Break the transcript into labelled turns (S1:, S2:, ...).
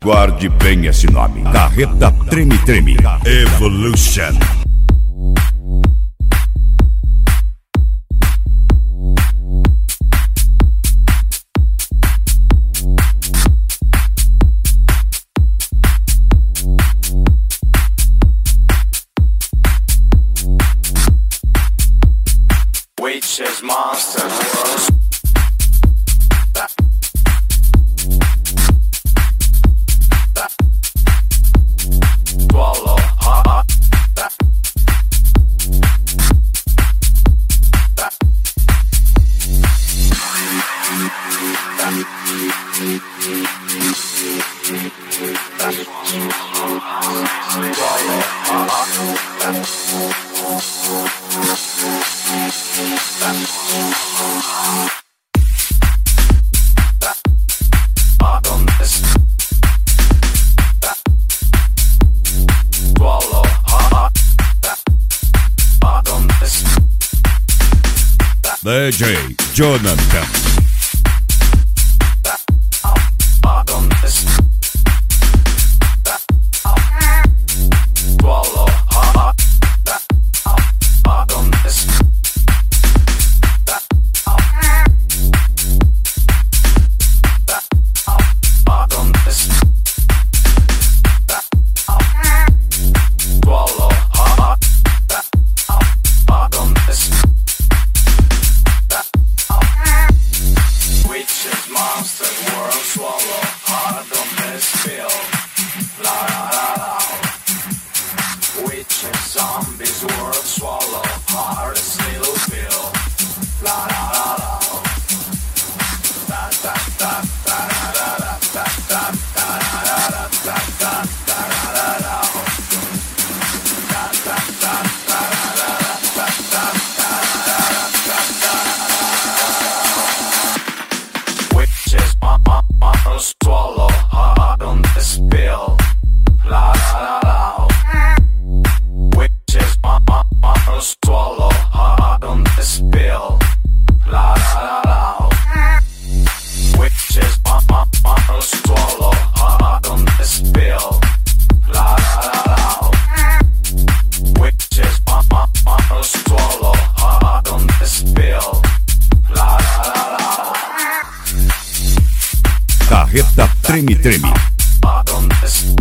S1: Guarde bem esse nome. Carreta Treme Treme Evolution.
S2: Witches, monsters, worlds. Swallow,
S1: DJ Jonathan.
S2: Zombies, world swallow, heart still feel. La la la la. Da da da da da da da da da da da da da da. Da da da da da da da. Witches, swallow, hard on this pill. La la la la. Swallow hard on this pill. La la la la. Witches swallow hard on this pill. La la la la. Witches swallow hard on this pill. La la la la.
S1: Carreta Treme Treme.
S2: Hard on this